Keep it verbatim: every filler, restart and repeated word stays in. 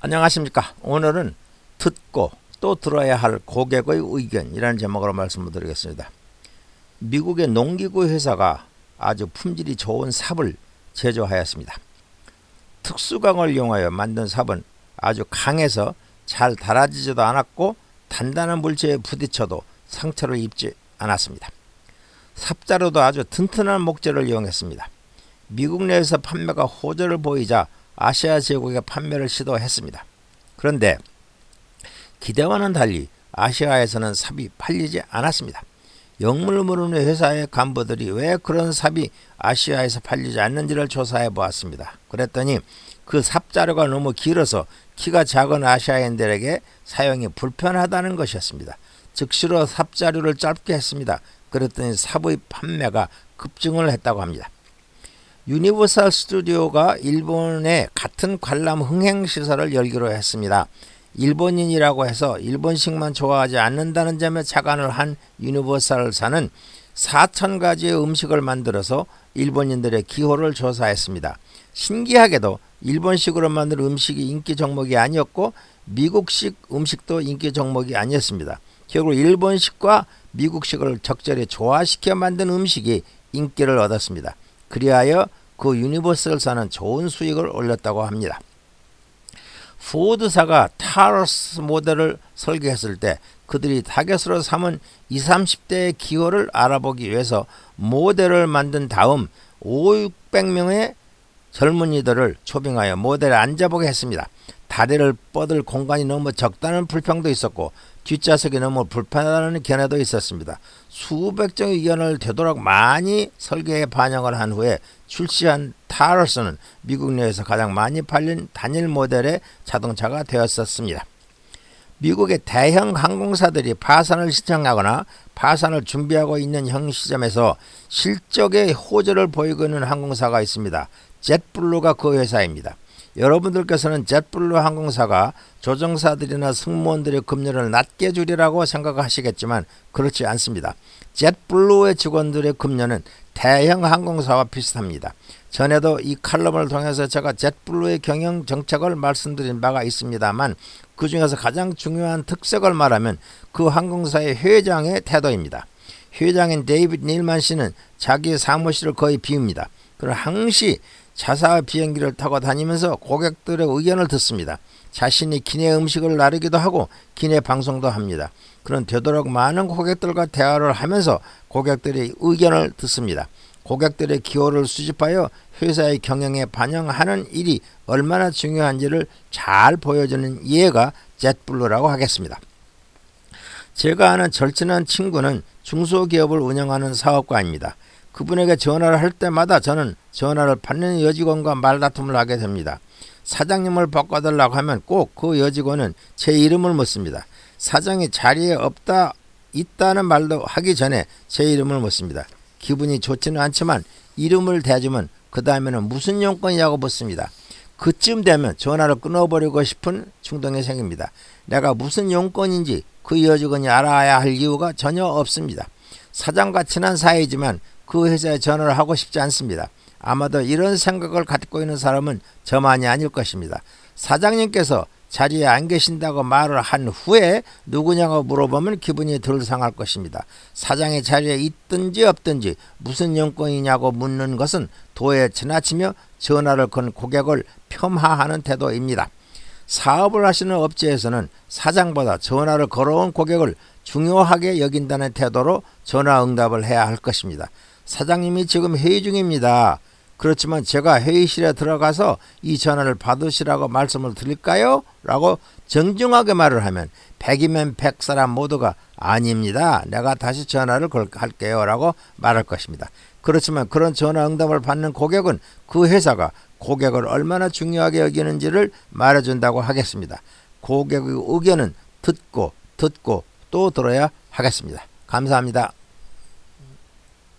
안녕하십니까. 오늘은 듣고 또 들어야 할 고객의 의견이라는 제목으로 말씀을 드리겠습니다. 미국의 농기구 회사가 아주 품질이 좋은 삽을 제조하였습니다. 특수광을 이용하여 만든 삽은 아주 강해서 잘 닳아지지도 않았고 단단한 물체에 부딪혀도 상처를 입지 않았습니다. 삽자루도 아주 튼튼한 목재를 이용했습니다. 미국 내에서 판매가 호조를 보이자 아시아 제국에 판매를 시도했습니다. 그런데 기대와는 달리 아시아에서는 삽이 팔리지 않았습니다. 영문을 모르는 회사의 간부들이 왜 그런 삽이 아시아에서 팔리지 않는지를 조사해 보았습니다. 그랬더니 그 삽자루가 너무 길어서 키가 작은 아시아인들에게 사용이 불편하다는 것이었습니다. 즉시로 삽자루를 짧게 했습니다. 그랬더니 삽의 판매가 급증을 했다고 합니다. 유니버설 스튜디오가 일본에 같은 관람 흥행시설을 열기로 했습니다. 일본인이라고 해서 일본식만 좋아하지 않는다는 점에 착안을 한 유니버설사는 사천 가지의 음식을 만들어서 일본인들의 기호를 조사했습니다. 신기하게도 일본식으로 만든 음식이 인기 종목이 아니었고 미국식 음식도 인기 종목이 아니었습니다. 결국 일본식과 미국식을 적절히 조화시켜 만든 음식이 인기를 얻었습니다. 그리하여 그 유니버설사는 좋은 수익을 올렸다고 합니다. 포드사가 타러스 모델을 설계했을 때 그들이 타겟으로 삼은 이십, 삼십 대의 기호를 알아보기 위해서 모델을 만든 다음 오백 명의 젊은이들을 초빙하여 모델에 앉아보게 했습니다. 다리를 뻗을 공간이 너무 적다는 불평도 있었고 뒷좌석이 너무 불편하다는 견해도 있었습니다. 수백 종의 의견을 되도록 많이 설계에 반영을 한 후에 출시한 타러스는 미국 내에서 가장 많이 팔린 단일 모델의 자동차가 되었었습니다. 미국의 대형 항공사들이 파산을 신청하거나 파산을 준비하고 있는 현 시점에서 실적의 호조를 보이고 있는 항공사가 있습니다. 젯블루가 그 회사입니다. 여러분들께서는 젯블루 항공사가 조종사들이나 승무원들의 급료를 낮게 줄이라고 생각하시겠지만 그렇지 않습니다. 젯블루의 직원들의 급료는 대형 항공사와 비슷합니다. 전에도 이 칼럼을 통해서 제가 젯블루의 경영 정책을 말씀드린 바가 있습니다만 그 중에서 가장 중요한 특색을 말하면 그 항공사의 회장의 태도입니다. 회장인 데이비드 닐만 씨는 자기 사무실을 거의 비웁니다. 그리고 항시 자사 비행기를 타고 다니면서 고객들의 의견을 듣습니다. 자신이 기내 음식을 나르기도 하고 기내 방송도 합니다. 그런 되도록 많은 고객들과 대화를 하면서 고객들의 의견을 듣습니다. 고객들의 기호를 수집하여 회사의 경영에 반영하는 일이 얼마나 중요한지를 잘 보여주는 예가 젯블루라고 하겠습니다. 제가 아는 절친한 친구는 중소기업을 운영하는 사업가입니다. 그분에게 전화를 할 때마다 저는 전화를 받는 여직원과 말다툼을 하게 됩니다. 사장님을 바꿔달라고 하면 꼭 그 여직원은 제 이름을 묻습니다. 사장이 자리에 없다 있다는 말도 하기 전에 제 이름을 묻습니다. 기분이 좋지는 않지만 이름을 대주면 그 다음에는 무슨 용건이냐고 묻습니다. 그쯤 되면 전화를 끊어버리고 싶은 충동이 생깁니다. 내가 무슨 용건인지 그 여직원이 알아야 할 이유가 전혀 없습니다. 사장과 친한 사이지만 그 회사에 전화를 하고 싶지 않습니다. 아마도 이런 생각을 갖고 있는 사람은 저만이 아닐 것입니다. 사장님께서 자리에 안 계신다고 말을 한 후에 누구냐고 물어보면 기분이 덜 상할 것입니다. 사장이 자리에 있든지 없든지 무슨 용건이냐고 묻는 것은 도에 지나치며 전화를 건 고객을 폄하하는 태도입니다. 사업을 하시는 업체에서는 사장보다 전화를 걸어온 고객을 중요하게 여긴다는 태도로 전화 응답을 해야 할 것입니다. 사장님이 지금 회의 중입니다. 그렇지만 제가 회의실에 들어가서 이 전화를 받으시라고 말씀을 드릴까요? 라고 정중하게 말을 하면 백이면 백 사람 모두가 아닙니다. 내가 다시 전화를 할게요. 라고 말할 것입니다. 그렇지만 그런 전화 응답을 받는 고객은 그 회사가 고객을 얼마나 중요하게 여기는지를 말해준다고 하겠습니다. 고객의 의견은 듣고 듣고 또 들어야 하겠습니다. 감사합니다.